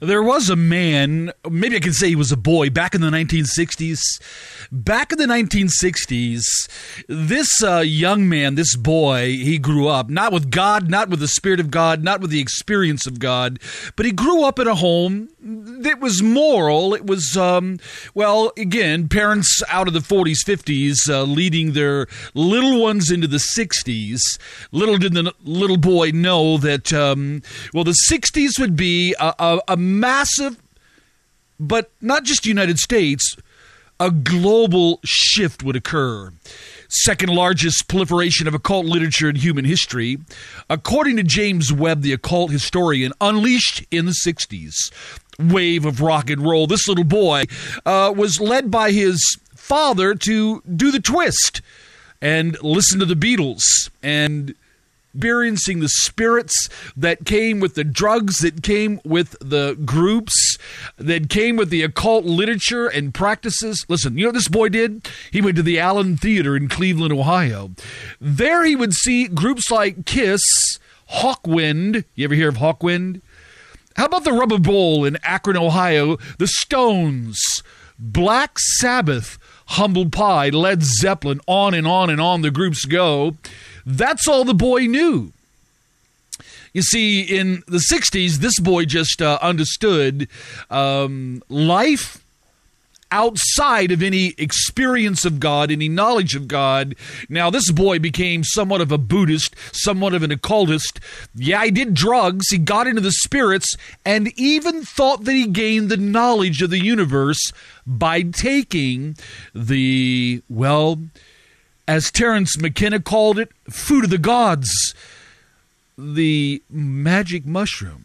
There was a man, maybe I can say he was a boy, back in the 1960s. Back in the 1960s, this young man, this boy, he grew up, not with God, not with the Spirit of God, not with the experience of God, but he grew up in a home that was moral. It was, again, parents out of the 40s, 50s, leading their little ones into the 60s. Little did the little boy know that, the 60s would be a massive, but not just United States, a global shift would occur. Second largest proliferation of occult literature in human history. According to James Webb, the occult historian, unleashed in the 60s. Wave of rock and roll. This little boy was led by his father to do the twist and listen to the Beatles and experiencing the spirits that came with the drugs, that came with the groups, that came with the occult literature and practices. Listen, you know what this boy did? He went to the Allen Theater in Cleveland, Ohio. There he would see groups like Kiss, Hawkwind. You ever hear of Hawkwind? How about the Rubber Bowl in Akron, Ohio? The Stones, Black Sabbath, Humble Pie, Led Zeppelin, on and on and on the groups go. That's all the boy knew. You see, in the 60s, this boy just understood life outside of any experience of God, any knowledge of God. Now, this boy became somewhat of a Buddhist, somewhat of an occultist. Yeah, he did drugs, he got into the spirits, and even thought that he gained the knowledge of the universe by taking the, as Terence McKenna called it, food of the gods, the magic mushroom.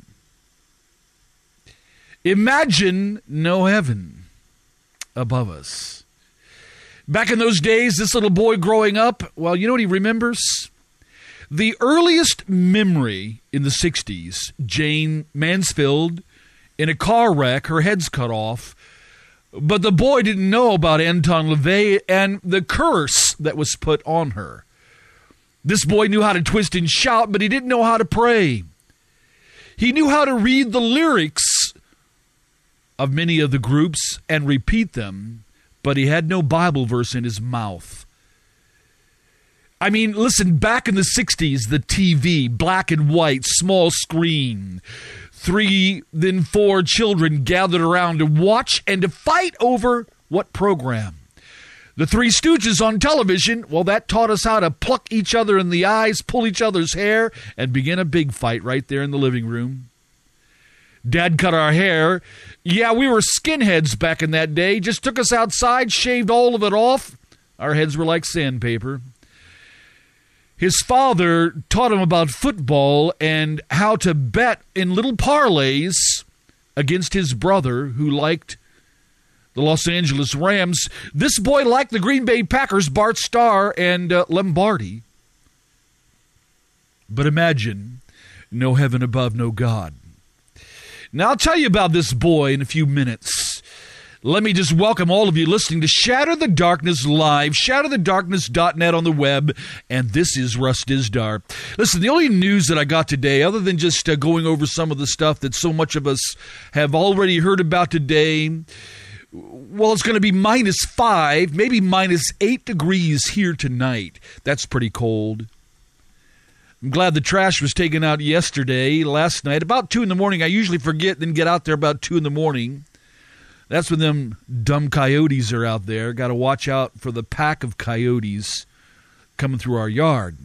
Imagine no heaven above us. Back in those days, this little boy growing up, you know what he remembers? The earliest memory in the 60s, Jane Mansfield in a car wreck, her head's cut off. But the boy didn't know about Anton LaVey and the curse that was put on her. This boy knew how to twist and shout, but he didn't know how to pray. He knew how to read the lyrics of many of the groups and repeat them, but he had no Bible verse in his mouth. I mean, listen, back in the 60s, the TV, black and white, small screen, 3, then 4 children gathered around to watch and to fight over what program? The Three Stooges on television, that taught us how to pluck each other in the eyes, pull each other's hair, and begin a big fight right there in the living room. Dad cut our hair. Yeah, we were skinheads back in that day. Just took us outside, shaved all of it off. Our heads were like sandpaper. His father taught him about football and how to bet in little parlays against his brother who liked the Los Angeles Rams. This boy liked the Green Bay Packers, Bart Starr and Lombardi. But imagine no heaven above, no God. Now, I'll tell you about this boy in a few minutes. Let me just welcome all of you listening to Shatter the Darkness Live, shatterthedarkness.net on the web, and this is Russ Dizdar. Listen, the only news that I got today, other than just going over some of the stuff that so much of us have already heard about today, it's going to be -5, maybe -8 degrees here tonight. That's pretty cold. I'm glad the trash was taken out last night, about 2 in the morning. I usually forget, then get out there about 2 in the morning. That's when them dumb coyotes are out there. Got to watch out for the pack of coyotes coming through our yard.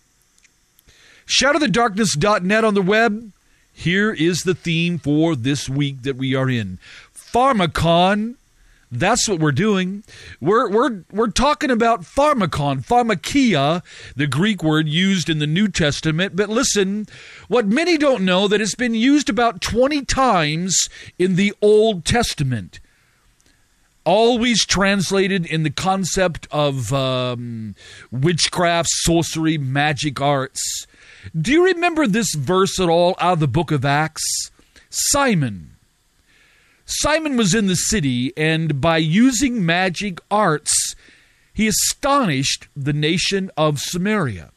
Shatterthedarkness.net on the web. Here is the theme for this week that we are in. Pharmacon. That's what we're doing. We're talking about pharmacon, pharmakia, the Greek word used in the New Testament. But listen, what many don't know, that it's been used about 20 times in the Old Testament. Always translated in the concept of witchcraft, sorcery, magic arts. Do you remember this verse at all out of the book of Acts? Simon was in the city, and by using magic arts, he astonished the nation of Samaria.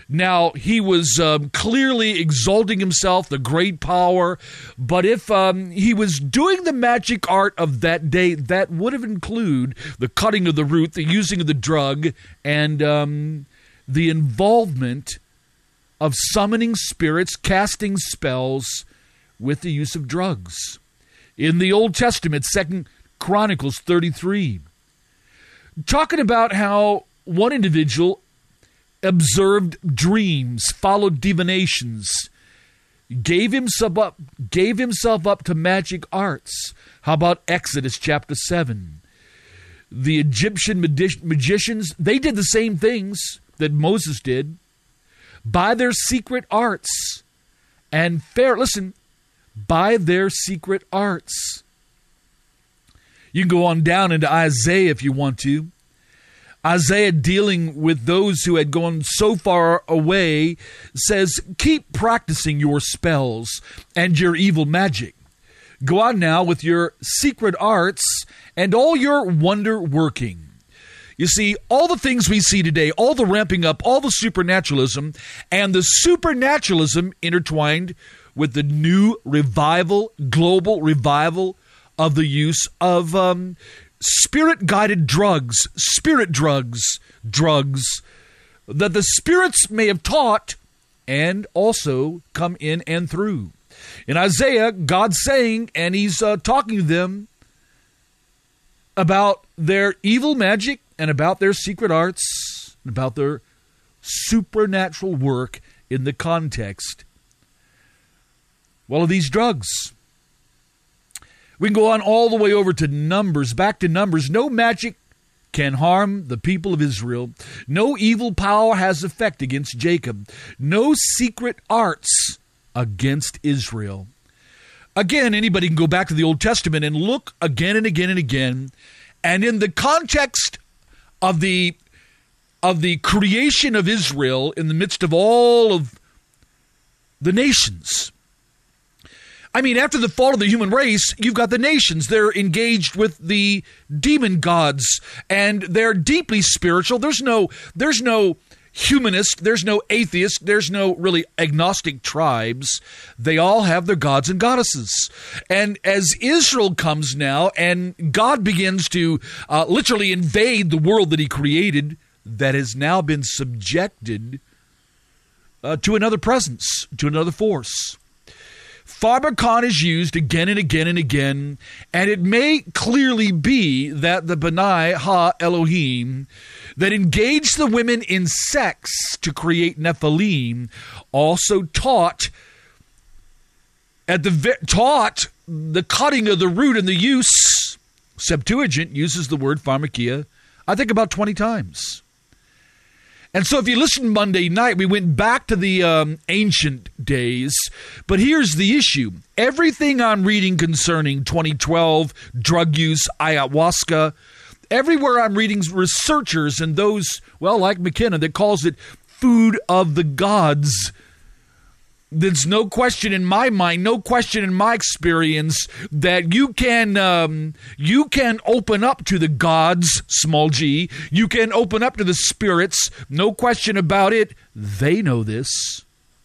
Now, he was clearly exalting himself, the great power, but if he was doing the magic art of that day, that would have included the cutting of the root, the using of the drug, and the involvement of summoning spirits, casting spells with the use of drugs. In the Old Testament, 2 Chronicles 33, talking about how one individual observed dreams, followed divinations, gave himself up to magic arts. How about Exodus chapter 7? The Egyptian magicians, they did the same things that Moses did by their secret arts. And by their secret arts. You can go on down into Isaiah if you want to. Isaiah, dealing with those who had gone so far away, says, keep practicing your spells and your evil magic. Go on now with your secret arts and all your wonder working. You see, all the things we see today, all the ramping up, all the supernaturalism, and the supernaturalism intertwined with the new revival, global revival of the use of spirit-guided drugs, spirit drugs that the spirits may have taught and also come in and through. In Isaiah, God's saying, and he's talking to them about their evil magic and about their secret arts, and about their supernatural work in the context, well, of these drugs. We can go on all the way over to Numbers, back to Numbers. No magic can harm the people of Israel. No evil power has effect against Jacob. No secret arts against Israel. Again, anybody can go back to the Old Testament and look again and again and again. And in the context of the creation of Israel in the midst of all of the nations, I mean, after the fall of the human race, you've got the nations. They're engaged with the demon gods, and they're deeply spiritual. There's no humanist, there's no atheist, there's no really agnostic tribes. They all have their gods and goddesses. And as Israel comes now, and God begins to literally invade the world that he created, that has now been subjected to another presence, to another force. Pharmakon is used again and again and again, and it may clearly be that the B'nai Ha Elohim that engaged the women in sex to create Nephilim also taught the cutting of the root and the use. Septuagint uses the word pharmakia, I think, about 20 times. And so if you listen Monday night, we went back to the ancient days. But here's the issue. Everything I'm reading concerning 2012, drug use, ayahuasca, everywhere I'm reading researchers and those, well, like McKenna, that calls it food of the gods. There's no question in my mind, no question in my experience that you can open up to the gods, small g. You can open up to the spirits. No question about it. They know this.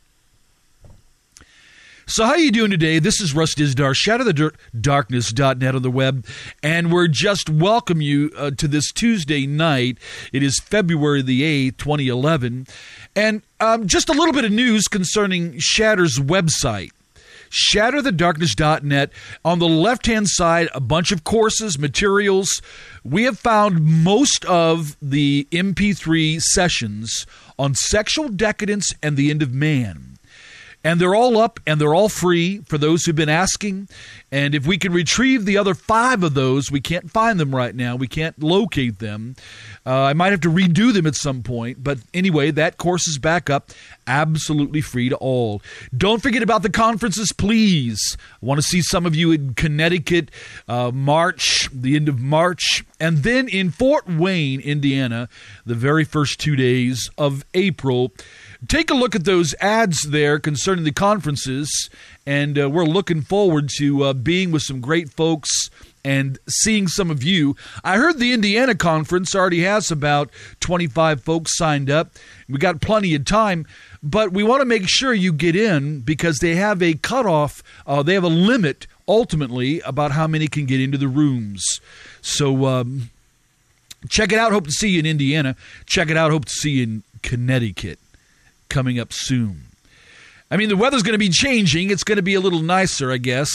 So how are you doing today? This is Russ Dizdar, ShatterTheDarkness.net on the web, and we're just welcome you to this Tuesday night. It is February the 8th, 2011, and just a little bit of news concerning Shatter's website. ShatterTheDarkness.net. On the left-hand side, a bunch of courses, materials. We have found most of the MP3 sessions on sexual decadence and the end of man. And they're all up, and they're all free for those who've been asking. And if we can retrieve the other 5 of those, we can't find them right now. We can't locate them. I might have to redo them at some point. But anyway, that course is back up, absolutely free to all. Don't forget about the conferences, please. I want to see some of you in Connecticut, March, the end of March. And then in Fort Wayne, Indiana, the very first 2 days of April. Take a look at those ads there concerning the conferences, and we're looking forward to being with some great folks and seeing some of you. I heard the Indiana conference already has about 25 folks signed up. We got plenty of time, but we want to make sure you get in because they have a cutoff. They have a limit, ultimately, about how many can get into the rooms. So check it out. Hope to see you in Indiana. Check it out. Hope to see you in Connecticut coming up soon. I mean, the weather's going to be changing. It's going to be a little nicer, I guess.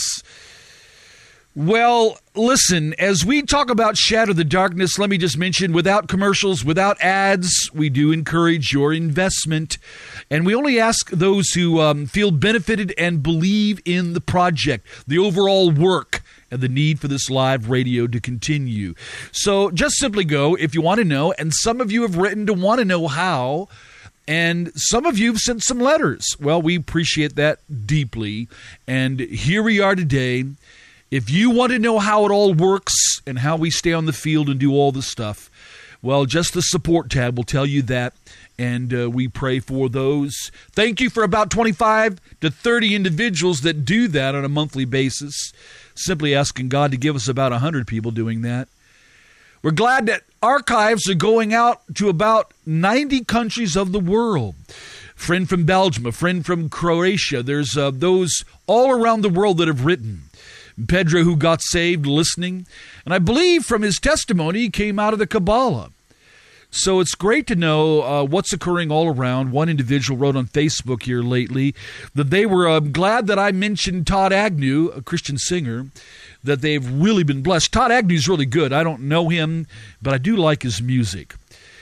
Well, listen, as we talk about Shatter the Darkness, let me just mention, without commercials, without ads, we do encourage your investment. And we only ask those who feel benefited and believe in the project, the overall work, and the need for this live radio to continue. So just simply go if you want to know, and some of you have written to want to know how, and some of you have sent some letters. Well, we appreciate that deeply, and here we are today. If you want to know how it all works and how we stay on the field and do all this stuff, well, just the support tab will tell you that, and we pray for those. Thank you for about 25 to 30 individuals that do that on a monthly basis, simply asking God to give us about 100 people doing that. We're glad that archives are going out to about 90 countries of the world. Friend from Belgium, a friend from Croatia. There's those all around the world that have written. Pedro, who got saved, listening. And I believe from his testimony, he came out of the Kabbalah. So it's great to know what's occurring all around. One individual wrote on Facebook here lately that they were glad that I mentioned Todd Agnew, a Christian singer, that they've really been blessed. Todd Agnew's really good. I don't know him, but I do like his music.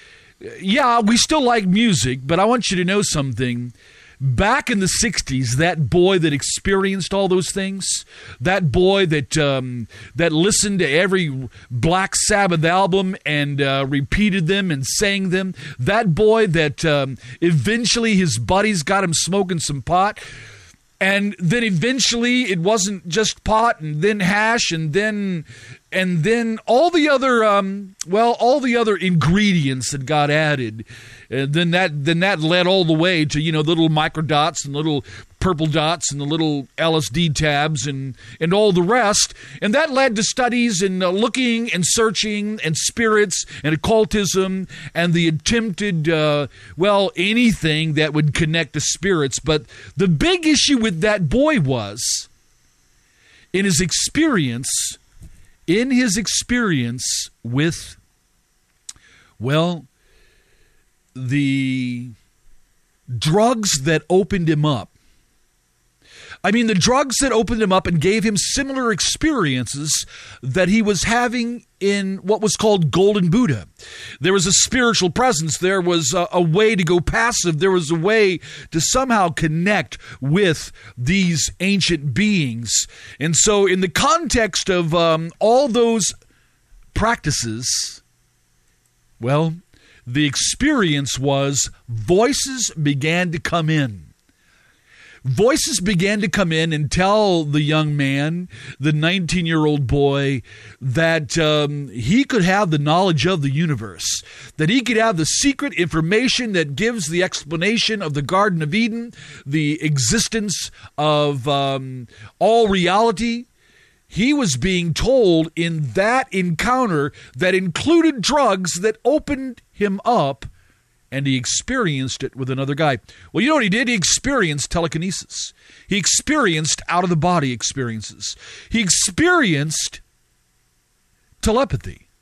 Yeah, we still like music, but I want you to know something. Back in the 60s, that boy that experienced all those things, that boy that that listened to every Black Sabbath album and repeated them and sang them, that boy that eventually his buddies got him smoking some pot, and then eventually it wasn't just pot and then hash and then all the other all the other ingredients that got added. And then that led all the way to, the little microdots and little purple dots and the little LSD tabs and all the rest. And that led to studies and looking and searching and spirits and occultism and the attempted, anything that would connect to spirits. But the big issue with that boy was, in his experience with, the drugs that opened him up. I mean, the drugs that opened him up and gave him similar experiences that he was having in what was called Golden Buddha. There was a spiritual presence. There was a way to go passive. There was a way to somehow connect with these ancient beings. And so in the context of all those practices, the experience was voices began to come in. Voices began to come in and tell the young man, the 19-year-old boy, that he could have the knowledge of the universe, that he could have the secret information that gives the explanation of the Garden of Eden, the existence of all reality. He was being told in that encounter that included drugs that opened him up, and he experienced it with another guy. Well, you know what he did? He experienced telekinesis. He experienced out-of-the-body experiences. He experienced telepathy.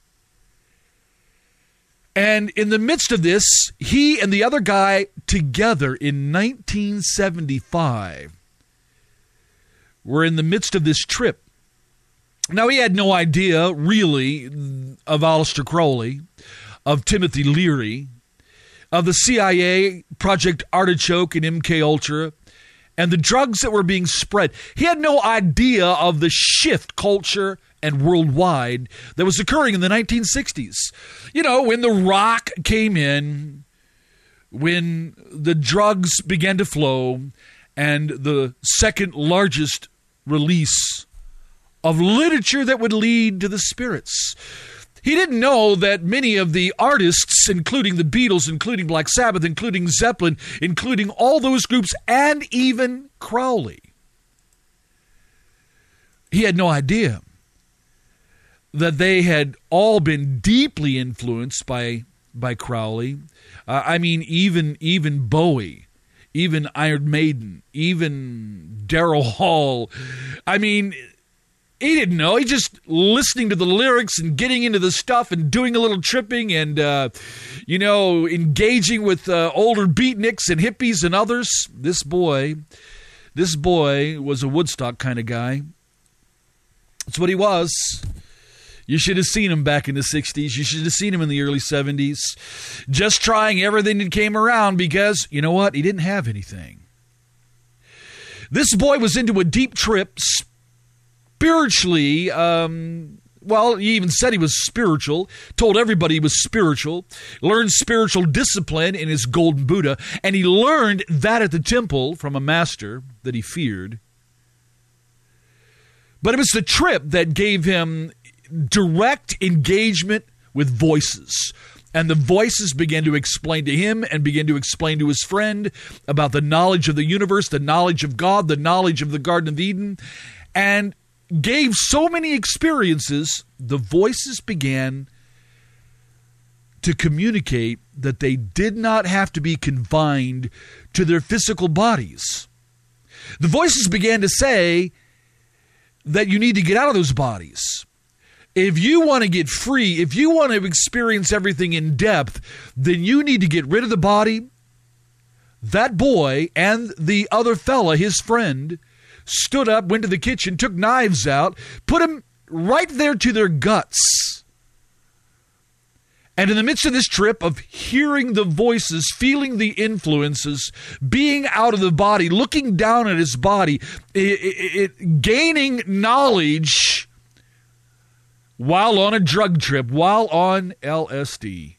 And in the midst of this, he and the other guy together in 1975 were in the midst of this trip. Now, he had no idea, really, of Aleister Crowley, of Timothy Leary, of the CIA, Project Artichoke and MK Ultra, and the drugs that were being spread. He had no idea of the shift culture and worldwide that was occurring in the 1960s. When the rock came in, when the drugs began to flow, and the second largest release of literature that would lead to the spirits. He didn't know that many of the artists, including the Beatles, including Black Sabbath, including Zeppelin, including all those groups, and even Crowley, he had no idea that they had all been deeply influenced by Crowley. I mean, even Bowie, even Iron Maiden, even Daryl Hall. I mean, he didn't know. He just listening to the lyrics and getting into the stuff and doing a little tripping and, engaging with older beatniks and hippies and others. This boy was a Woodstock kind of guy. That's what he was. You should have seen him back in the 60s. You should have seen him in the early 70s. Just trying everything that came around because, you know what? He didn't have anything. This boy was into a deep trip spiritually. He even said he was spiritual. Told everybody he was spiritual. Learned spiritual discipline in his golden Buddha. And he learned that at the temple from a master that he feared. But it was the trip that gave him direct engagement with voices. And the voices began to explain to him and began to explain to his friend about the knowledge of the universe, the knowledge of God, the knowledge of the Garden of Eden, and gave so many experiences, the voices began to communicate that they did not have to be confined to their physical bodies. The voices began to say that you need to get out of those bodies. If you want to get free, if you want to experience everything in depth, then you need to get rid of the body. That boy and the other fella, his friend, stood up, went to the kitchen, took knives out, put them right there to their guts. And in the midst of this trip of hearing the voices, feeling the influences, being out of the body, looking down at his body, gaining knowledge while on a drug trip, while on LSD.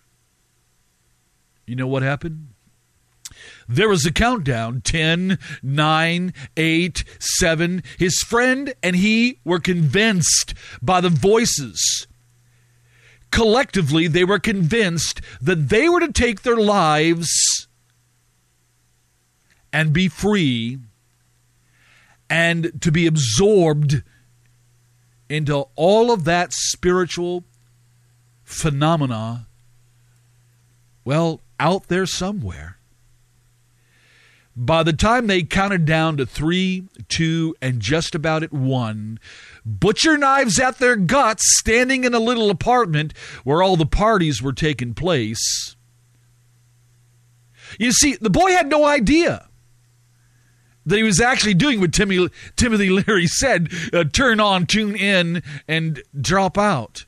You know what happened? There was a countdown, 10, 9, 8, 7. His friend and he were convinced by the voices. Collectively, they were convinced that they were to take their lives and be free and to be absorbed into all of that spiritual phenomena, well, out there somewhere. By the time they counted down to 3, 2, and just about at 1, butcher knives at their guts, standing in a little apartment where all the parties were taking place. You see, the boy had no idea that he was actually doing what Timothy Leary said, turn on, tune in, and drop out.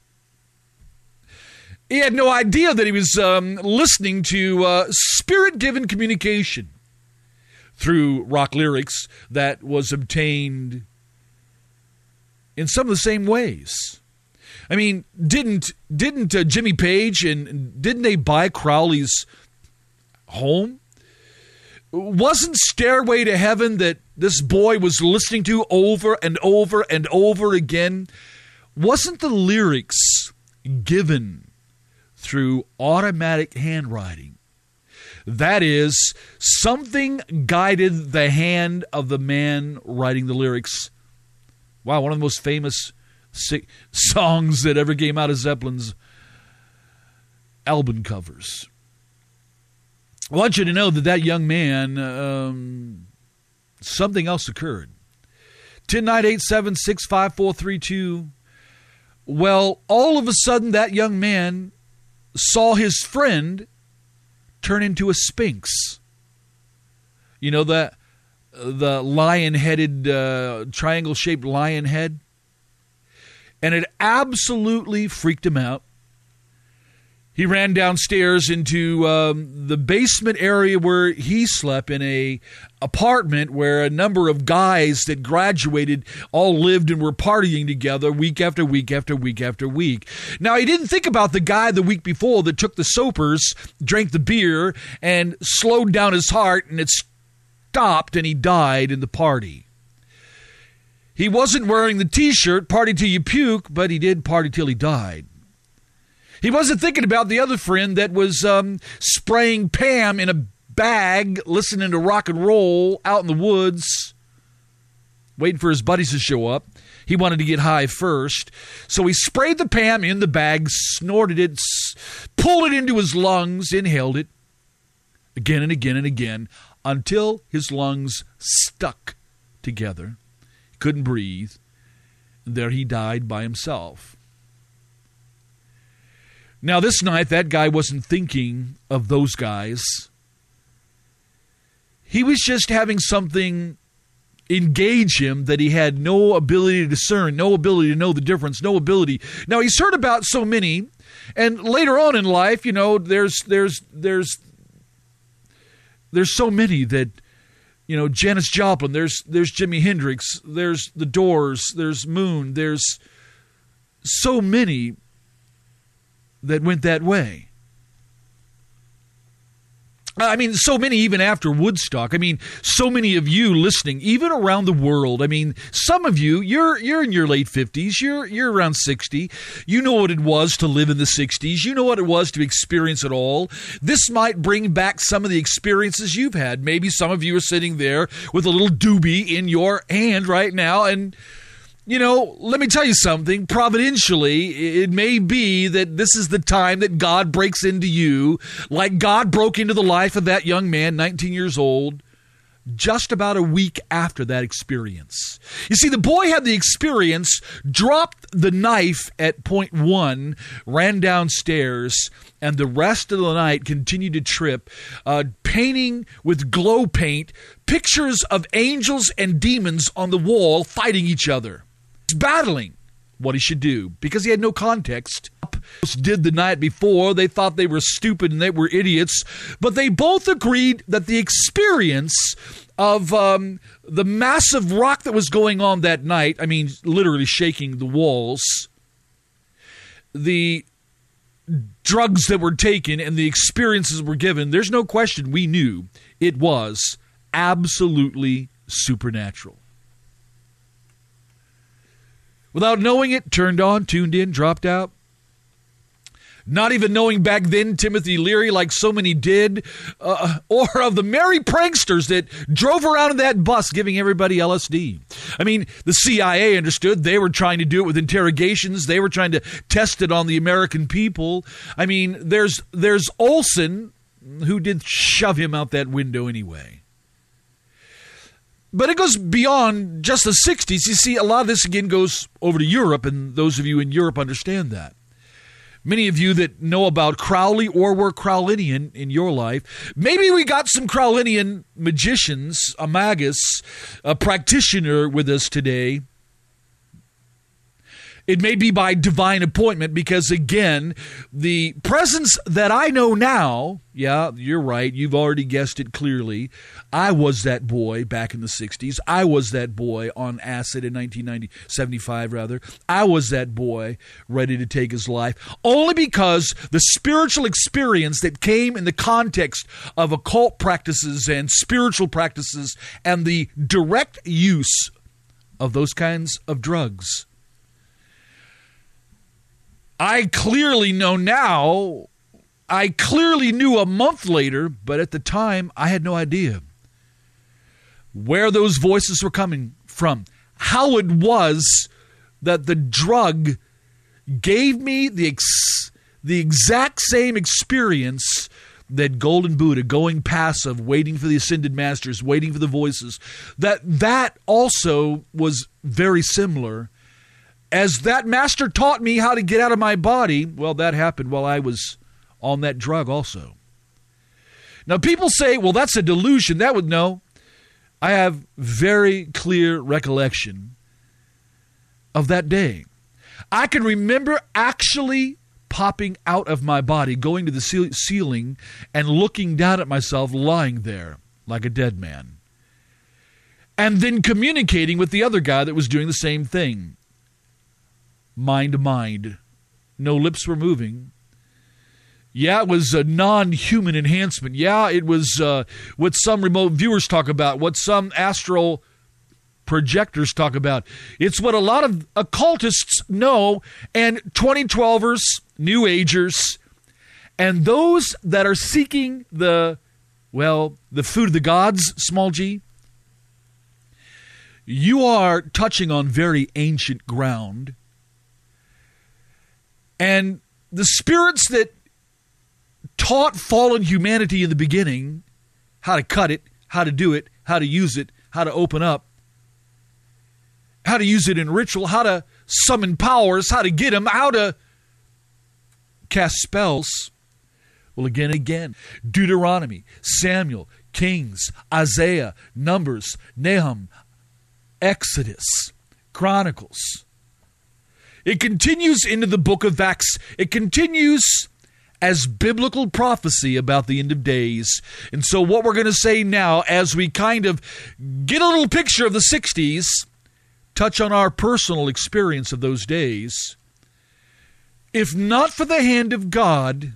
He had no idea that he was listening to spirit-given communication through rock lyrics that was obtained in some of the same ways. I mean, didn't Jimmy Page and didn't they buy Crowley's home? Wasn't Stairway to Heaven that this boy was listening to over and over and over again? Wasn't the lyrics given through automatic handwriting? That is, something guided the hand of the man writing the lyrics. Wow, one of the most famous songs that ever came out of Zeppelin's album covers. I want you to know that young man, something else occurred. 10-9-8-7-6-5-4-3-2. Well, all of a sudden, that young man saw his friend turn into a sphinx. You know, the lion-headed, triangle-shaped lion head? And it absolutely freaked him out. He ran downstairs into the basement area where he slept in a apartment where a number of guys that graduated all lived and were partying together week after week after week after week. Now, he didn't think about the guy the week before that took the soapers, drank the beer, and slowed down his heart, and it stopped, and he died in the party. He wasn't wearing the T-shirt, party till you puke, but he did party till he died. He wasn't thinking about the other friend that was spraying Pam in a bag, listening to rock and roll out in the woods. waiting for his buddies to show up. He wanted to get high first. So he sprayed the Pam in the bag, snorted it, pulled it into his lungs, inhaled it again and again and again until his lungs stuck together. He couldn't breathe. And there he died by himself. Now, this night, that guy wasn't thinking of those guys. He was just having something engage him that he had no ability to discern, no ability to know the difference, no ability. Now, he's heard about so many, and later on in life, there's so many that, Janis Joplin, there's Jimi Hendrix, there's The Doors, there's Moon, there's so many that went that way. I mean, so many even after Woodstock. I mean, so many of you listening, even around the world. I mean, some of you, you're in your late 50s. You're around 60. You know what it was to live in the 60s. You know what it was to experience it all. This might bring back some of the experiences you've had. Maybe some of you are sitting there with a little doobie in your hand right now, and let me tell you something. Providentially, it may be that this is the time that God breaks into you, like God broke into the life of that young man, 19 years old, just about a week after that experience. You see, the boy had the experience, dropped the knife at point 1, ran downstairs, and the rest of the night continued to trip, painting with glow paint pictures of angels and demons on the wall fighting each other. Battling what he should do because he had no context. Did the night before. They thought they were stupid and they were idiots, but they both agreed that the experience of the massive rock that was going on that night, I mean, literally shaking the walls, the drugs that were taken and the experiences were given, there's no question we knew it was absolutely supernatural. Without knowing it, turned on, tuned in, dropped out. Not even knowing back then Timothy Leary, like so many did, or of the merry pranksters that drove around in that bus giving everybody LSD. I mean, the CIA understood. They were trying to do it with interrogations. They were trying to test it on the American people. I mean, there's Olson, who did shove him out that window anyway. But it goes beyond just the 60s. You see, a lot of this, again, goes over to Europe, and those of you in Europe understand that. Many of you that know about Crowley or were Crowlinian in your life, maybe we got some Crowlinian magicians, a magus, a practitioner with us today. It may be by divine appointment because, again, the presence that I know now, yeah, you're right, you've already guessed it clearly. I was that boy back in the 60s. I was that boy on acid in 1975, rather. I was that boy ready to take his life, only because the spiritual experience that came in the context of occult practices and spiritual practices and the direct use of those kinds of drugs. I clearly know now, I clearly knew a month later, but at the time, I had no idea where those voices were coming from, how it was that the drug gave me the exact same experience that Golden Buddha, going passive, waiting for the ascended masters, waiting for the voices, that also was very similar. As that master taught me how to get out of my body, well, that happened while I was on that drug also. Now, people say, well, that's a delusion. No. I have very clear recollection of that day. I can remember actually popping out of my body, going to the ceiling, and looking down at myself lying there like a dead man. And then communicating with the other guy that was doing the same thing. Mind to mind. No lips were moving. Yeah, it was a non-human enhancement. Yeah, it was what some remote viewers talk about, what some astral projectors talk about. It's what a lot of occultists know, and 2012ers, New Agers, and those that are seeking the food of the gods, small g. you are touching on very ancient ground. And the spirits that taught fallen humanity in the beginning how to cut it, how to do it, how to use it, how to open up, how to use it in ritual, how to summon powers, how to get them, how to cast spells. Well, again, Deuteronomy, Samuel, Kings, Isaiah, Numbers, Nahum, Exodus, Chronicles. It continues into the book of Acts. It continues as biblical prophecy about the end of days. And so what we're going to say now, as we kind of get a little picture of the 60s, touch on our personal experience of those days. If not for the hand of God.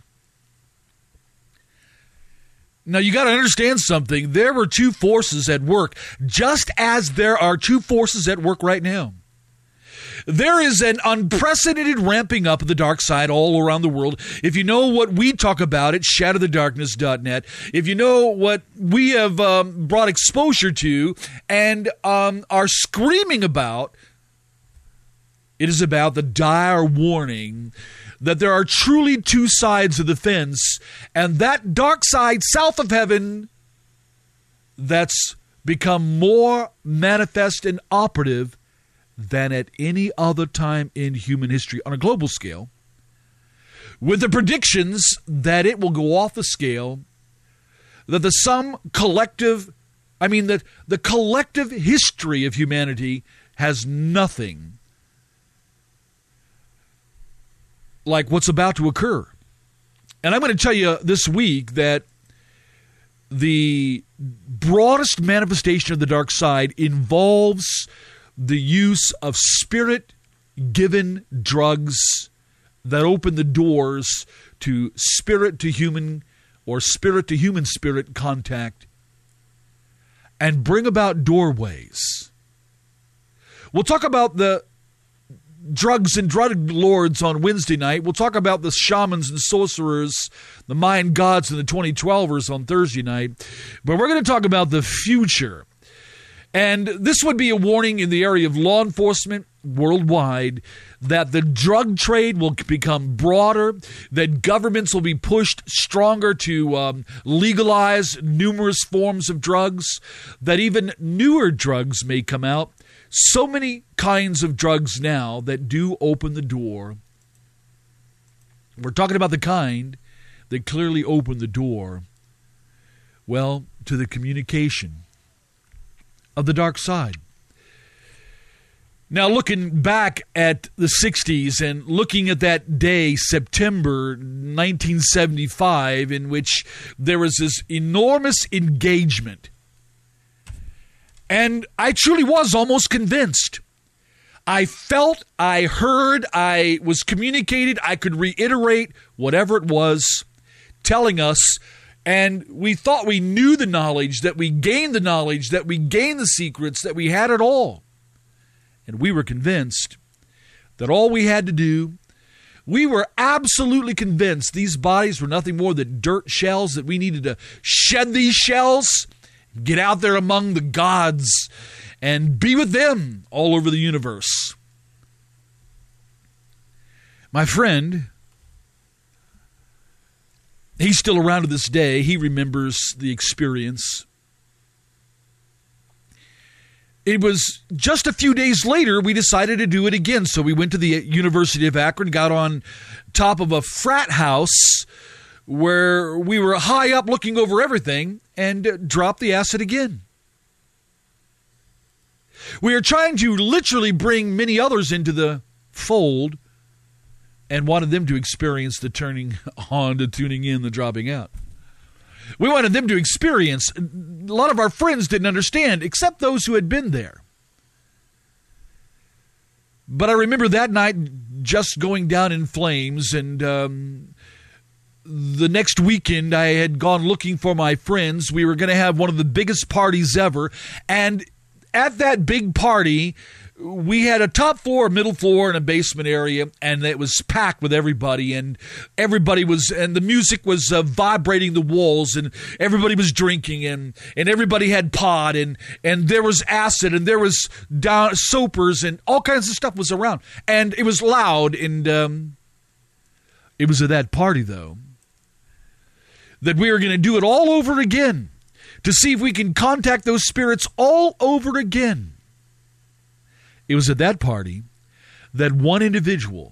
Now, you got to understand something. There were two forces at work, just as there are two forces at work right now. There is an unprecedented ramping up of the dark side all around the world. If you know what we talk about at shatterthedarkness.net, if you know what we have brought exposure to and are screaming about, it is about the dire warning that there are truly two sides of the fence, and that dark side south of heaven that's become more manifest and operative than at any other time in human history on a global scale, with the predictions that it will go off the scale, that the collective history of humanity has nothing like what's about to occur. And I'm going to tell you this week that the broadest manifestation of the dark side involves the use of spirit-given drugs that open the doors to spirit-to-human or spirit-to-human spirit contact and bring about doorways. We'll talk about the drugs and drug lords on Wednesday night. We'll talk about the shamans and sorcerers, the Mayan gods and the 2012ers on Thursday night. But we're going to talk about the future. And this would be a warning in the area of law enforcement worldwide that the drug trade will become broader, that governments will be pushed stronger to legalize numerous forms of drugs, that even newer drugs may come out. So many kinds of drugs now that do open the door. We're talking about the kind that clearly open the door, well, to the communication of the dark side. Now, looking back at the 60s and looking at that day, September 1975, in which there was this enormous engagement, and I truly was almost convinced. I felt, I heard, I was communicated, I could reiterate whatever it was telling us. And we thought we knew the knowledge, that we gained the knowledge, that we gained the secrets, that we had it all. And we were convinced that all we had to do, we were absolutely convinced these bodies were nothing more than dirt shells, that we needed to shed these shells, get out there among the gods, and be with them all over the universe. My friend, he's still around to this day. He remembers the experience. It was just a few days later we decided to do it again. So we went to the University of Akron, got on top of a frat house where we were high up looking over everything, and dropped the acid again. We are trying to literally bring many others into the fold and wanted them to experience the turning on, the tuning in, the dropping out. We wanted them to experience. A lot of our friends didn't understand, except those who had been there. But I remember that night just going down in flames, and the next weekend I had gone looking for my friends. We were going to have one of the biggest parties ever, and at that big party, we had a top floor, a middle floor, and a basement area, and it was packed with everybody, and the music was vibrating the walls, and everybody was drinking, and everybody had pot, and there was acid, and there was soapers, and all kinds of stuff was around, and it was loud, and it was at that party, though, that we were going to do it all over again to see if we can contact those spirits all over again. It was at that party that one individual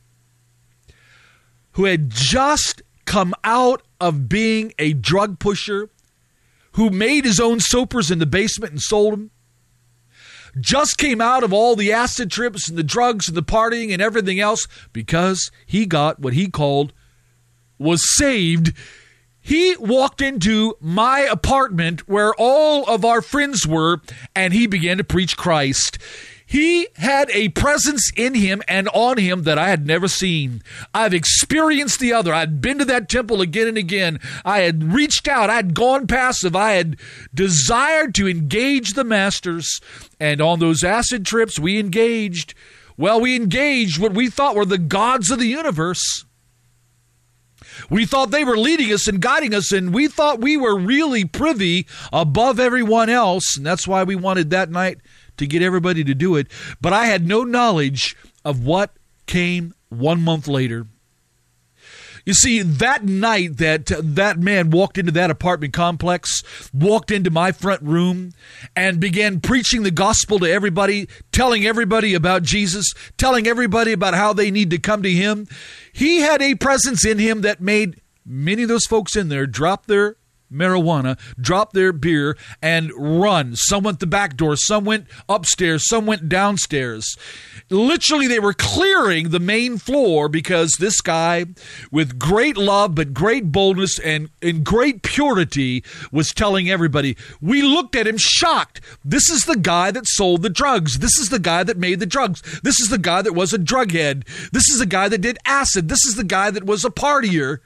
who had just come out of being a drug pusher, who made his own soapers in the basement and sold them, just came out of all the acid trips and the drugs and the partying and everything else because he got what he called was saved. He walked into my apartment where all of our friends were, and he began to preach Christ. He had a presence in him and on him that I had never seen. I've experienced the other. I'd been to that temple again and again. I had reached out. I'd gone passive. I had desired to engage the masters. And on those acid trips, we engaged. Well, we engaged what we thought were the gods of the universe. We thought they were leading us and guiding us, and we thought we were really privy above everyone else. And that's why we wanted that night to get everybody to do it. But I had no knowledge of what came 1 month later. You see, that night that man walked into that apartment complex, walked into my front room, and began preaching the gospel to everybody, telling everybody about Jesus, telling everybody about how they need to come to him. He had a presence in him that made many of those folks in there drop their marijuana, drop their beer, and run. Some went the back door, some went upstairs, some went downstairs. Literally, they were clearing the main floor because this guy, with great love but great boldness and in great purity, was telling everybody. We looked at him shocked. This is the guy that sold the drugs. This is the guy that made the drugs. This is the guy that was a drug head. This is the guy that did acid. This is the guy that was a partier.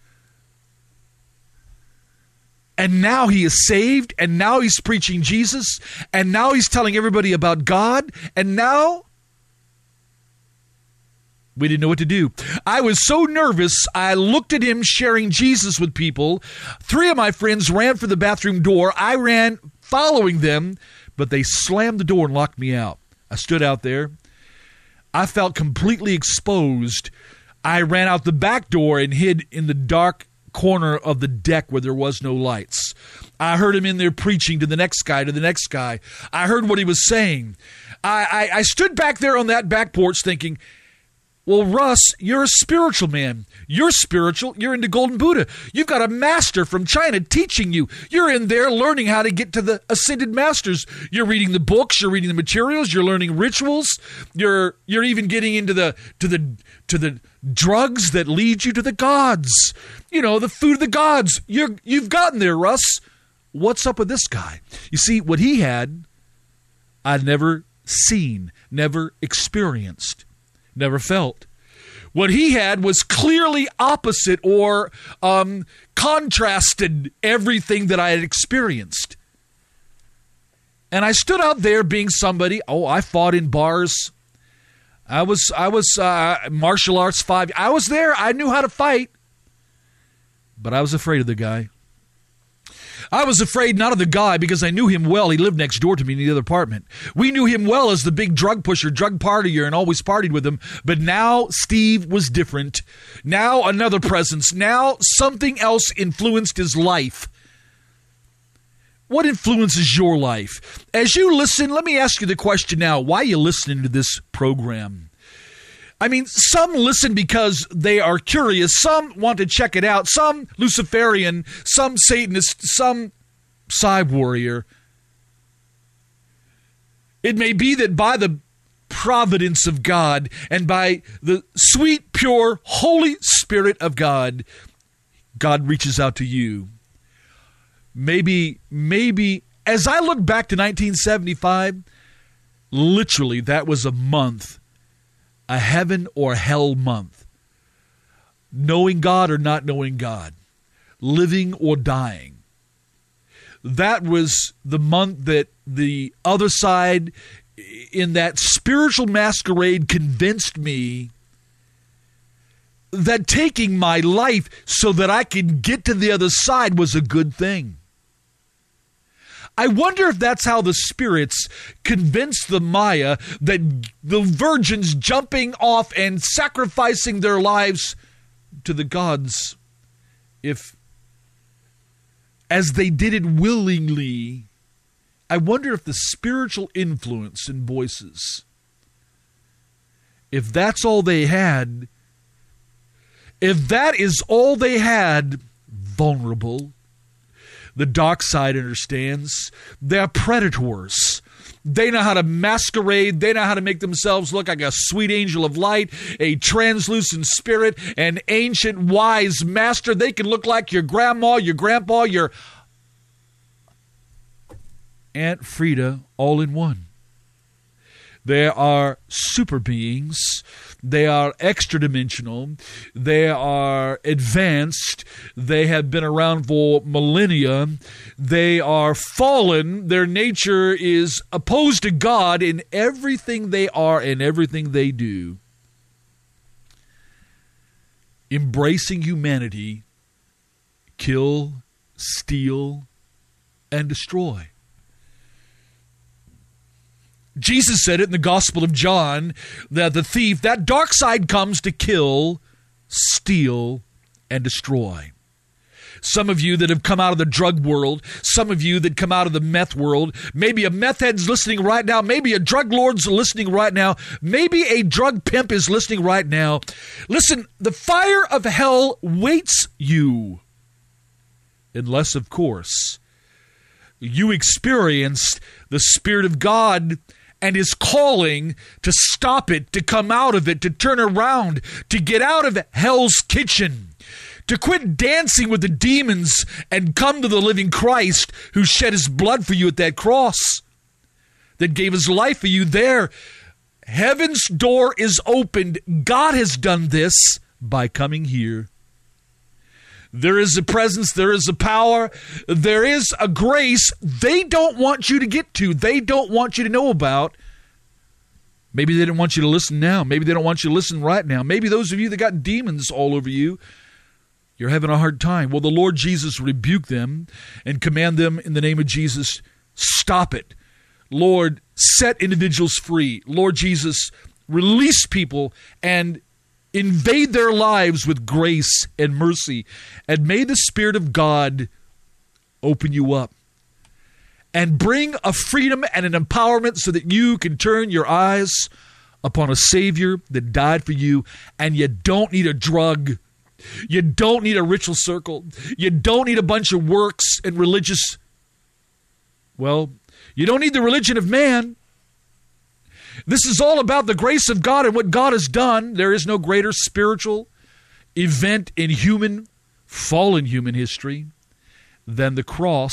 And now he is saved, and now he's preaching Jesus, and now he's telling everybody about God, and now we didn't know what to do. I was so nervous, I looked at him sharing Jesus with people. 3 of my friends ran for the bathroom door. I ran following them, but they slammed the door and locked me out. I stood out there. I felt completely exposed. I ran out the back door and hid in the dark corner of the deck where there was no lights. I heard him in there preaching to the next guy, to the next guy. I heard what he was saying. I stood back there on that back porch thinking, well, Russ, you're a spiritual man. You're spiritual. You're into Golden Buddha. You've got a master from China teaching you. You're in there learning how to get to the ascended masters. You're reading the books. You're reading the materials. You're learning rituals. You're even getting into the drugs that lead you to the gods. You know, the food of the gods. You've gotten there, Russ. What's up with this guy? You see, what he had, I'd never seen, never experienced, never felt. What he had was clearly opposite or contrasted everything that I had experienced. And I stood out there being somebody. I fought in bars. I was martial arts 5. I was there. I knew how to fight. But I was afraid of the guy. I was afraid not of the guy because I knew him well. He lived next door to me in the other apartment. We knew him well as the big drug pusher, drug partier, and always partied with him. But now Steve was different. Now another presence. Now something else influenced his life. What influences your life? As you listen, let me ask you the question now. Why are you listening to this program? I mean, some listen because they are curious. Some want to check it out. Some Luciferian, some Satanist, some Psy warrior. It may be that by the providence of God and by the sweet, pure, Holy Spirit of God, God reaches out to you. Maybe, as I look back to 1975, literally that was a month. A heaven or hell month. Knowing God or not knowing God. Living or dying. That was the month that the other side in that spiritual masquerade convinced me that taking my life so that I could get to the other side was a good thing. I wonder if that's how the spirits convinced the Maya that the virgins jumping off and sacrificing their lives to the gods, if as they did it willingly, I wonder if the spiritual influence and voices, if that's all they had, if that is all they had, vulnerable. The dark side understands. They're predators. They know how to masquerade. They know how to make themselves look like a sweet angel of light, a translucent spirit, an ancient wise master. They can look like your grandma, your grandpa, your Aunt Frida, all in one. They are super beings. They are extra-dimensional. They are advanced. They have been around for millennia. They are fallen. Their nature is opposed to God in everything they are and everything they do. Embracing humanity, kill, steal, and destroy. Jesus said it in the Gospel of John that the thief, that dark side, comes to kill, steal, and destroy. Some of you that have come out of the drug world, some of you that come out of the meth world, maybe a meth head's listening right now, maybe a drug lord's listening right now, maybe a drug pimp is listening right now. Listen, the fire of hell waits you. Unless, of course, you experienced the Spirit of God and His calling to stop it, to come out of it, to turn around, to get out of hell's kitchen, to quit dancing with the demons and come to the living Christ who shed His blood for you at that cross, that gave His life for you there. Heaven's door is opened. God has done this by coming here. There is a presence, there is a power, there is a grace they don't want you to get to. They don't want you to know about. Maybe they didn't want you to listen now. Maybe they don't want you to listen right now. Maybe those of you that got demons all over you, you're having a hard time. Well, the Lord Jesus rebuke them and command them in the name of Jesus, stop it. Lord, set individuals free. Lord Jesus, release people and invade their lives with grace and mercy. And may the Spirit of God open you up and bring a freedom and an empowerment so that you can turn your eyes upon a Savior that died for you, and you don't need a drug. You don't need a ritual circle. You don't need a bunch of works and religious. Well, you don't need the religion of man. This is all about the grace of God and what God has done. There is no greater spiritual event in fallen human history than the cross.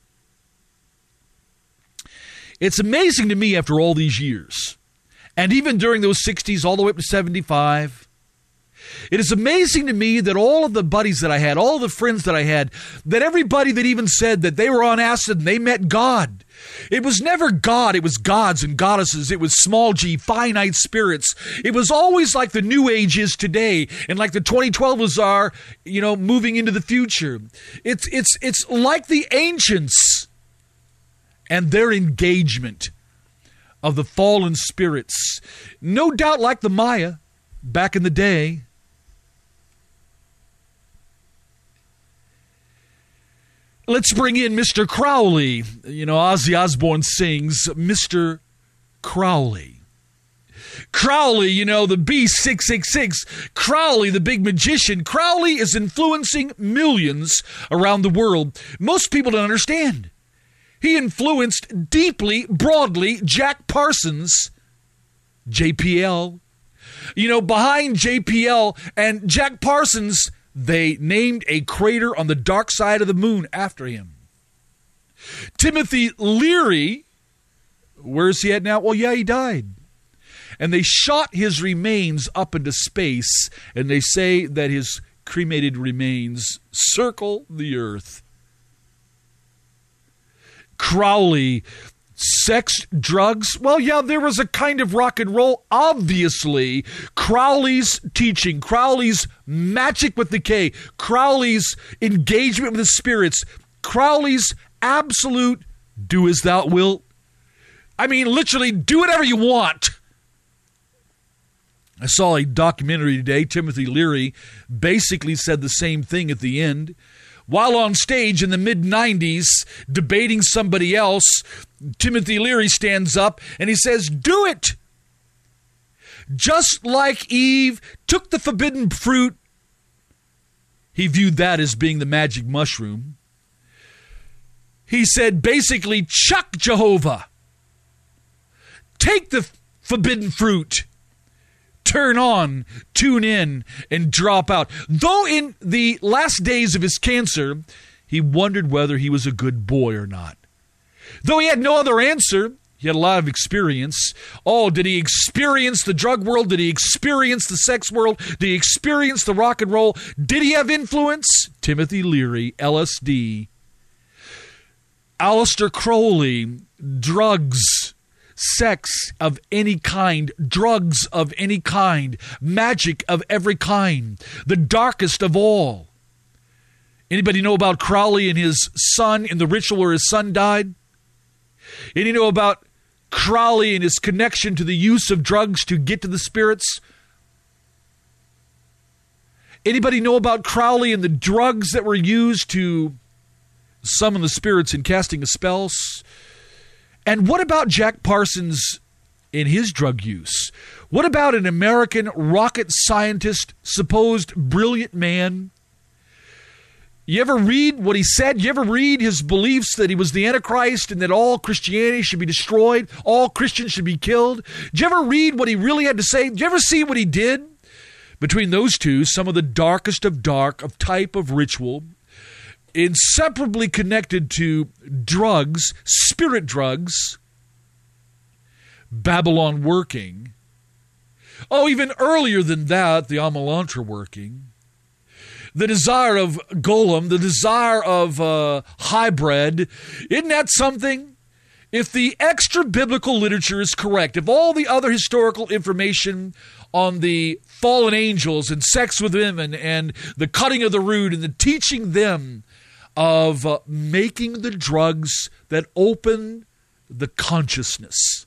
It's amazing to me after all these years, and even during those 60s all the way up to 75, it is amazing to me that all of the buddies that I had, all of the friends that I had, that everybody that even said that they were on acid and they met God, it was never God, it was gods and goddesses, it was small g, finite spirits. It was always like the New Age is today, and like the 2012s are, moving into the future. It's like the ancients and their engagement of the fallen spirits. No doubt like the Maya back in the day. Let's bring in Mr. Crowley. Ozzy Osbourne sings Mr. Crowley. Crowley, the B666. Crowley, the big magician. Crowley is influencing millions around the world. Most people don't understand. He influenced deeply, broadly, Jack Parsons, JPL. Behind JPL and Jack Parsons, they named a crater on the dark side of the moon after him. Timothy Leary, where's he at now? Well, yeah, he died. And they shot his remains up into space, and they say that his cremated remains circle the earth. Crowley Sex, drugs? Well, yeah, there was a kind of rock and roll. Obviously, Crowley's teaching, Crowley's magic with the K, Crowley's engagement with the spirits, Crowley's absolute do as thou wilt. I mean, literally, do whatever you want. I saw a documentary today. Timothy Leary basically said the same thing at the end. While on stage in the mid-90s debating somebody else, Timothy Leary stands up and he says, do it! Just like Eve took the forbidden fruit, he viewed that as being the magic mushroom. He said, basically, chuck Jehovah. Take the forbidden fruit. Turn on, tune in, and drop out. Though in the last days of his cancer, he wondered whether he was a good boy or not. Though he had no other answer, he had a lot of experience. Oh, did he experience the drug world? Did he experience the sex world? Did he experience the rock and roll? Did he have influence? Timothy Leary, LSD. Aleister Crowley, drugs. Sex of any kind, drugs of any kind, magic of every kind, the darkest of all. Anybody know about Crowley and his son in the ritual where his son died? Any know about Crowley and his connection to the use of drugs to get to the spirits? Anybody know about Crowley and the drugs that were used to summon the spirits in casting of spells? And what about Jack Parsons in his drug use? What about an American rocket scientist, supposed brilliant man? You ever read what he said? You ever read his beliefs that he was the Antichrist and that all Christianity should be destroyed, all Christians should be killed? Did you ever read what he really had to say? Did you ever see what he did? Between those two, some of the darkest of dark, of type of ritual, inseparably connected to drugs, spirit drugs, Babylon working. Oh, even earlier than that, the Amalantra working. The desire of Golem, the desire of hybrid. Isn't that something? If the extra biblical literature is correct, if all the other historical information on the fallen angels and sex with women and the cutting of the root and the teaching them of making the drugs that open the consciousness.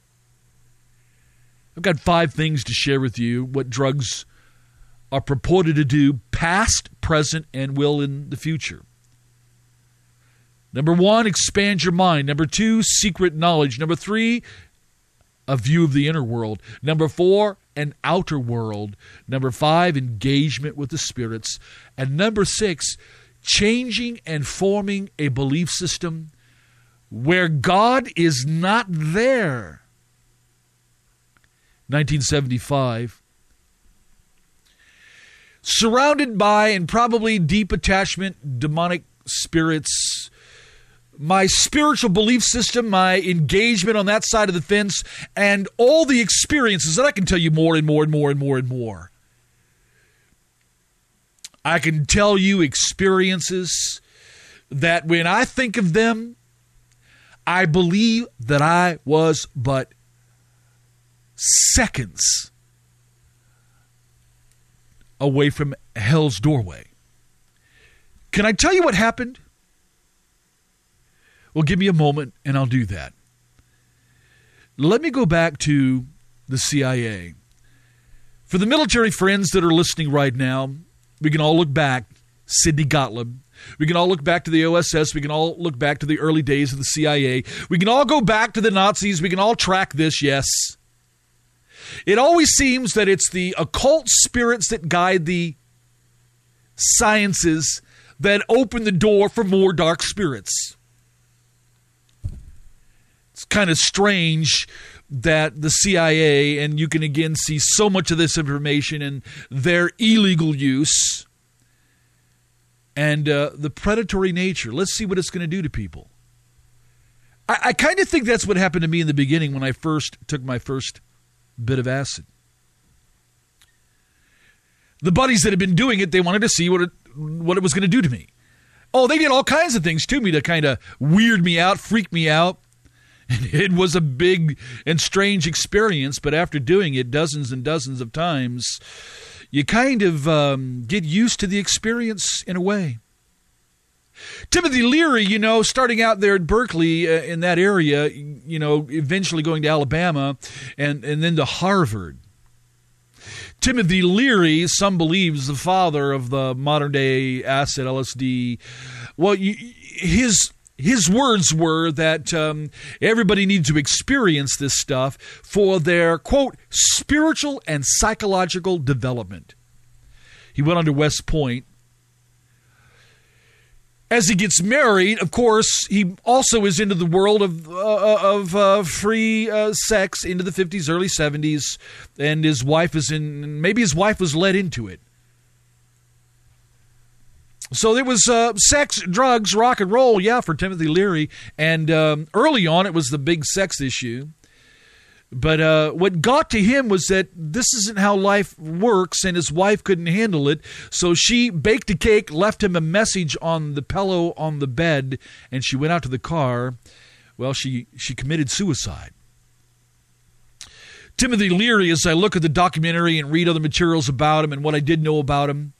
I've got 5 things to share with you what drugs are purported to do past, present, and will in the future. Number 1, expand your mind. Number 2, secret knowledge. Number 3, a view of the inner world. Number 4, an outer world. Number 5, engagement with the spirits. And number 6, changing and forming a belief system where God is not there. 1975. Surrounded by and probably deep attachment, demonic spirits, my spiritual belief system, my engagement on that side of the fence, and all the experiences that I can tell you more and more and more and more and more. I can tell you experiences that when I think of them, I believe that I was but seconds away from hell's doorway. Can I tell you what happened? Well, give me a moment and I'll do that. Let me go back to the CIA. For the military friends that are listening right now, we can all look back, Sidney Gottlieb. We can all look back to the OSS. We can all look back to the early days of the CIA. We can all go back to the Nazis. We can all track this, yes. It always seems that it's the occult spirits that guide the sciences that open the door for more dark spirits. It's kind of strange that the CIA, and you can again see so much of this information and their illegal use and the predatory nature. Let's see what it's going to do to people. I kind of think that's what happened to me in the beginning when I first took my first bit of acid. The buddies that had been doing it, they wanted to see what it was going to do to me. Oh, they did all kinds of things to me to kind of weird me out, freak me out. And it was a big and strange experience, but after doing it dozens and dozens of times, you kind of get used to the experience in a way. Timothy Leary, starting out there at Berkeley in that area, eventually going to Alabama and then to Harvard. Timothy Leary, some believe, is the father of the modern-day acid, LSD. Well, his words were that everybody needs to experience this stuff for their, quote, spiritual and psychological development. He went on to West Point. As he gets married, of course, he also is into the world of free sex into the 50s, early 70s, and his wife was led into it. So there was sex, drugs, rock and roll, for Timothy Leary, and early on it was the big sex issue. But what got to him was that this isn't how life works, and his wife couldn't handle it. So she baked a cake, left him a message on the pillow on the bed, and she went out to the car. Well, she committed suicide. Timothy Leary, as I look at the documentary and read other materials about him and what I did know about him,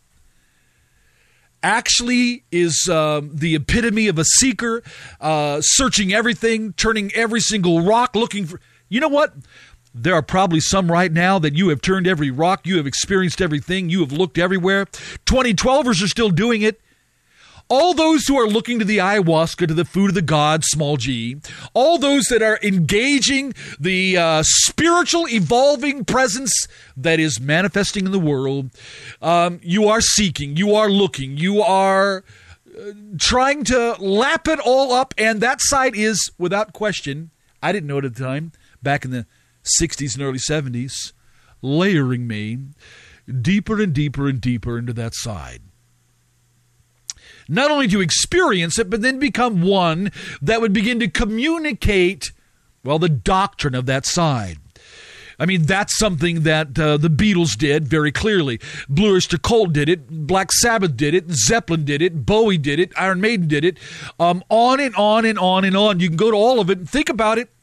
actually is the epitome of a seeker, searching everything, turning every single rock, looking for... You know what? There are probably some right now that you have turned every rock, you have experienced everything, you have looked everywhere. 2012ers are still doing it. All those who are looking to the ayahuasca, to the food of the gods, small g, all those that are engaging the spiritual evolving presence that is manifesting in the world, you are seeking, you are looking, you are trying to lap it all up, and that side is, without question, I didn't know it at the time, back in the 60s and early 70s, layering me deeper and deeper and deeper into that side. Not only to experience it, but then become one that would begin to communicate, the doctrine of that side. I mean, that's something that the Beatles did very clearly. Blue Oyster Cult did it. Black Sabbath did it. Zeppelin did it. Bowie did it. Iron Maiden did it. On and on and on and on. You can go to all of it and think about it.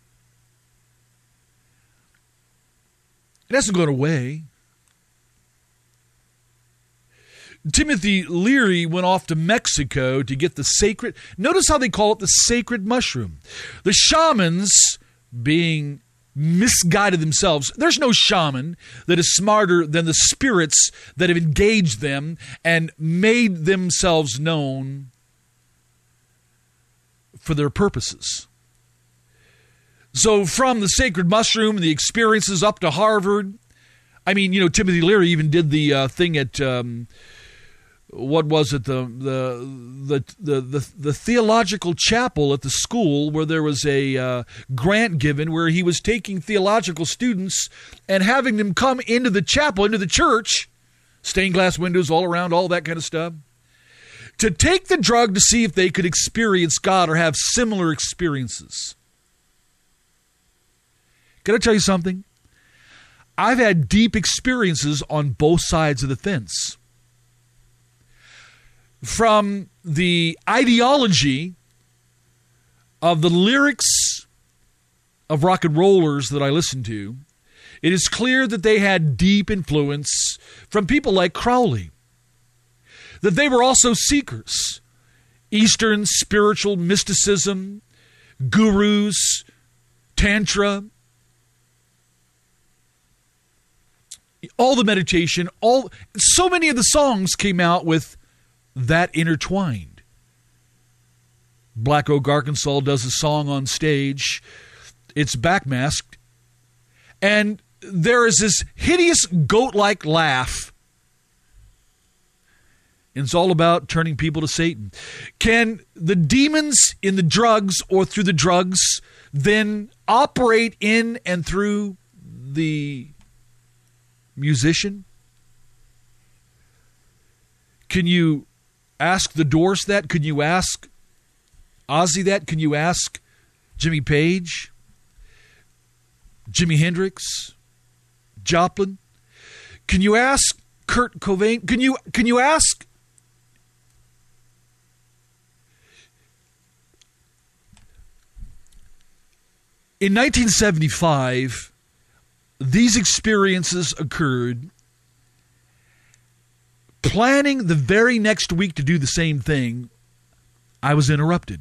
It hasn't gone away. Timothy Leary went off to Mexico to get the sacred... Notice how they call it the sacred mushroom. The shamans, being misguided themselves, there's no shaman that is smarter than the spirits that have engaged them and made themselves known for their purposes. So from the sacred mushroom and the experiences up to Harvard, I mean, Timothy Leary even did the thing at what was it, the theological chapel at the school, where there was a grant given where he was taking theological students and having them come into the chapel, into the church, stained glass windows all around, all that kind of stuff, to take the drug to see if they could experience God or have similar experiences. Can I tell you something? I've had deep experiences on both sides of the fence. From the ideology of the lyrics of rock and rollers that I listened to, it is clear that they had deep influence from people like Crowley. That they were also seekers. Eastern spiritual mysticism, gurus, tantra, all the meditation, so many of the songs came out with that intertwined. Black Oak, Arkansas does a song on stage. It's backmasked. And there is this hideous goat-like laugh. And it's all about turning people to Satan. Can the demons in the drugs or through the drugs then operate in and through the musician? Can you ask the Doors that? Can you ask Ozzy that? Can you ask Jimmy Page? Jimi Hendrix? Joplin? Can you ask Kurt Cobain? Can you ask In 1975, these experiences occurred. Planning the very next week to do the same thing, I was interrupted.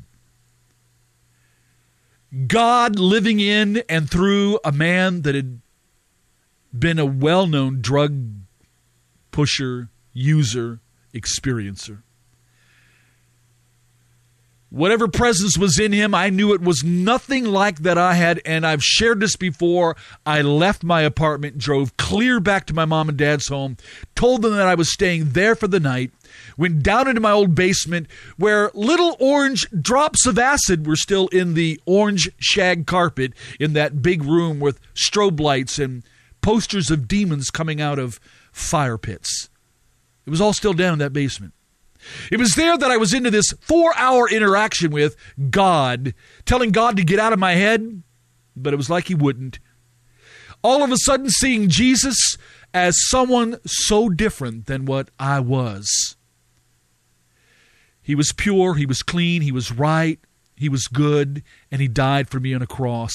God living in and through a man that had been a well-known drug pusher, user, experiencer. Whatever presence was in him, I knew it was nothing like that I had, and I've shared this before. I left my apartment, drove clear back to my mom and dad's home, told them that I was staying there for the night, went down into my old basement where little orange drops of acid were still in the orange shag carpet in that big room with strobe lights and posters of demons coming out of fire pits. It was all still down in that basement. It was there that I was into this 4-hour interaction with God, telling God to get out of my head, but it was like he wouldn't. All of a sudden seeing Jesus as someone so different than what I was. He was pure, he was clean, he was right, he was good, and he died for me on a cross.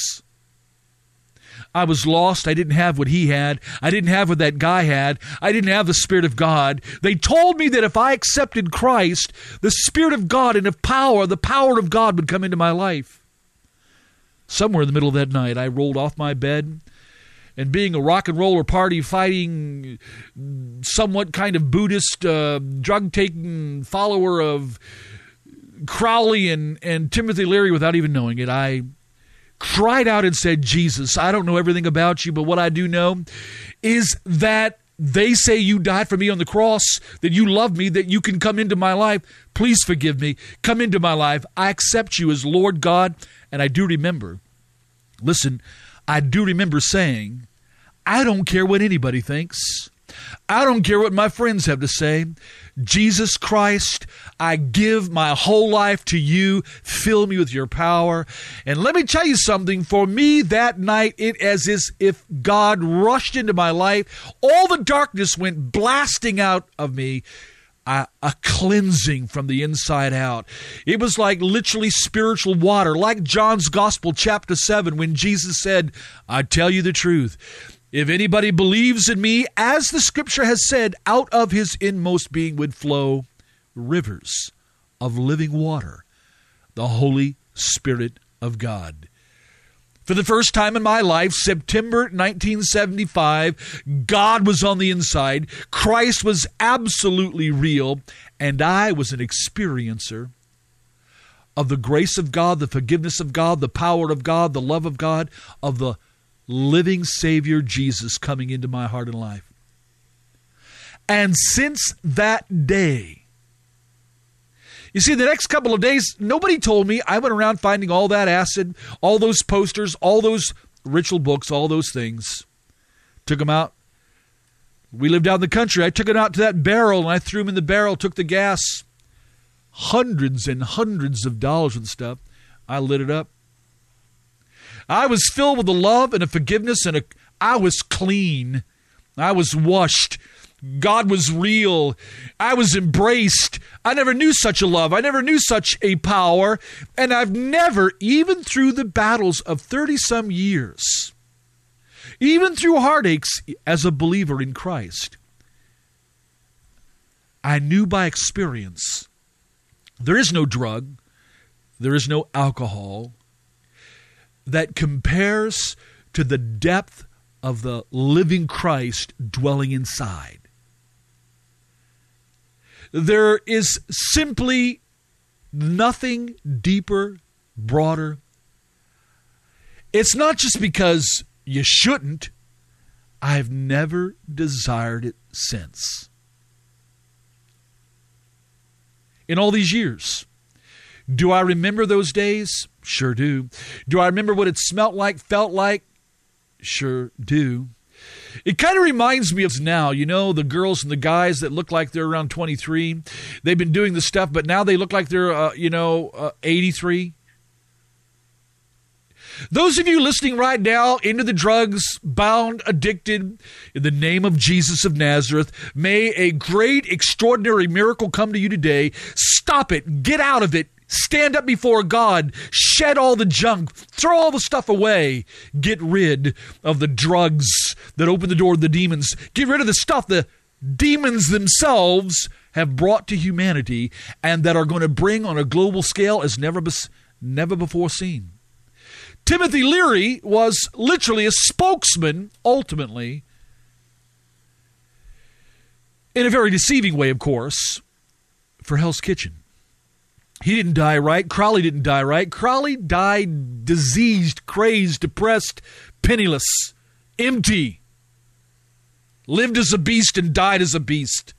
I was lost. I didn't have what he had. I didn't have what that guy had. I didn't have the Spirit of God. They told me that if I accepted Christ, the Spirit of God and of power, the power of God would come into my life. Somewhere in the middle of that night, I rolled off my bed, and being a rock and roller party fighting, somewhat kind of Buddhist, drug-taking follower of Crowley and Timothy Leary without even knowing it, I cried out and said, Jesus, I don't know everything about you, but what I do know is that they say you died for me on the cross, that you love me, that you can come into my life. Please forgive me. Come into my life. I accept you as Lord God. And I do remember, listen, I do remember saying, I don't care what anybody thinks. I don't care what my friends have to say. Jesus Christ, I give my whole life to you. Fill me with your power. And let me tell you something. For me that night, it as if God rushed into my life. All the darkness went blasting out of me. A cleansing from the inside out. It was like literally spiritual water, like John's Gospel, chapter 7, when Jesus said, I tell you the truth. If anybody believes in me, as the scripture has said, out of his inmost being would flow rivers of living water, the Holy Spirit of God. For the first time in my life, September 1975, God was on the inside. Christ was absolutely real, and I was an experiencer of the grace of God, the forgiveness of God, the power of God, the love of God, of the living Savior Jesus coming into my heart and life. And since that day, you see, the next couple of days, nobody told me. I went around finding all that acid, all those posters, all those ritual books, all those things. Took them out. We lived out in the country. I took it out to that barrel, and I threw them in the barrel, took the gas. Hundreds and hundreds of dollars and stuff. I lit it up. I was filled with a love and a forgiveness, and I was clean. I was washed. God was real. I was embraced. I never knew such a love. I never knew such a power. And I've never, even through the battles of 30-some years, even through heartaches as a believer in Christ, I knew by experience there is no drug, there is no alcohol that compares to the depth of the living Christ dwelling inside. There is simply nothing deeper, broader. It's not just because you shouldn't. I've never desired it since. In all these years, do I remember those days? Sure do. Do I remember what it smelt like, felt like? Sure do. It kind of reminds me of now, you know, the girls and the guys that look like they're around 23. They've been doing the stuff, but now they look like they're, 83. Those of you listening right now into the drugs, bound, addicted, in the name of Jesus of Nazareth, may a great, extraordinary miracle come to you today. Stop it. Get out of it. Stand up before God, shed all the junk, throw all the stuff away, get rid of the drugs that open the door to the demons, get rid of the stuff the demons themselves have brought to humanity and that are going to bring on a global scale as never before seen. Timothy Leary was literally a spokesman, ultimately, in a very deceiving way, of course, for Hell's Kitchen. He didn't die right. Crowley didn't die right. Crowley died diseased, crazed, depressed, penniless, empty. Lived as a beast and died as a beast.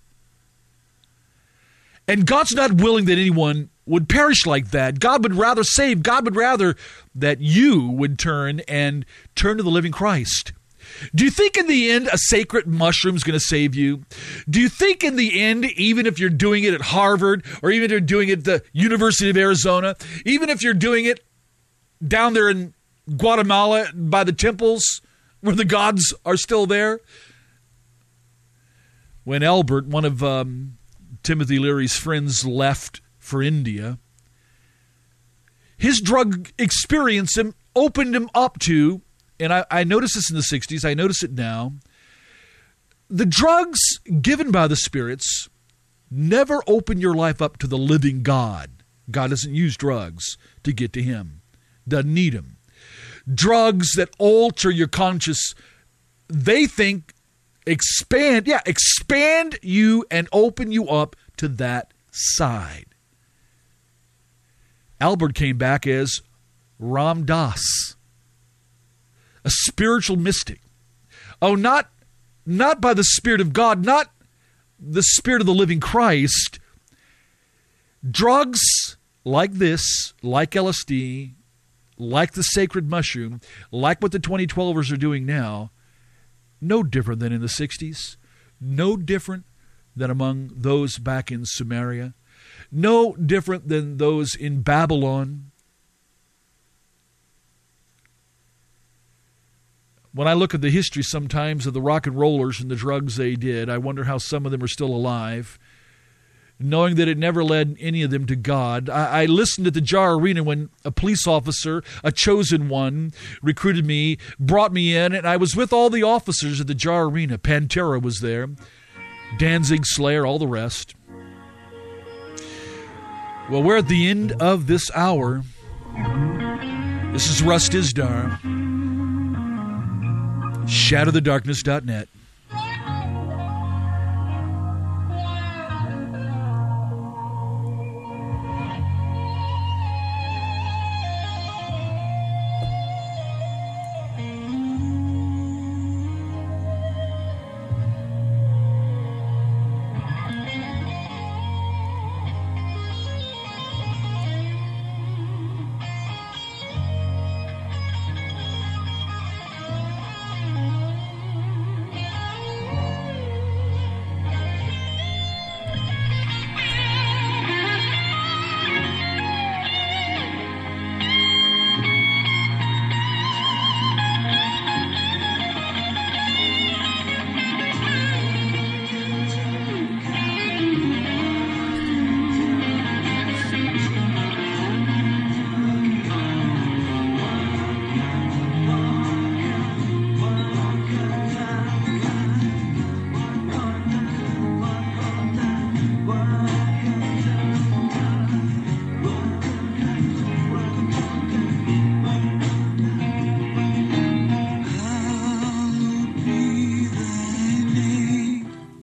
And God's not willing that anyone would perish like that. God would rather save. God would rather that you would turn to the living Christ. Do you think in the end a sacred mushroom is going to save you? Do you think in the end, even if you're doing it at Harvard or even if you're doing it at the University of Arizona, even if you're doing it down there in Guatemala by the temples where the gods are still there? When Albert, one of Timothy Leary's friends, left for India, his drug experience opened him up to, and I noticed this in the 60s, I notice it now, the drugs given by the spirits never open your life up to the living God. God doesn't use drugs to get to him. Doesn't need him. Drugs that alter your conscious, they think expand you and open you up to that side. Albert came back as Ram Dass, a spiritual mystic. Oh, not by the Spirit of God, not the Spirit of the living Christ. Drugs like this, like LSD, like the sacred mushroom, like what the 2012ers are doing now, no different than in the 60s, no different than among those back in Samaria, no different than those in Babylon. When I look at the history sometimes of the rock and rollers and the drugs they did, I wonder how some of them are still alive, knowing that it never led any of them to God. I listened at the Jar Arena when a police officer, a chosen one, recruited me, brought me in, and I was with all the officers at the Jar Arena. Pantera was there, Danzig, Slayer, all the rest. Well, we're at the end of this hour. This is Russ Dizdar. ShadowTheDarkness.net.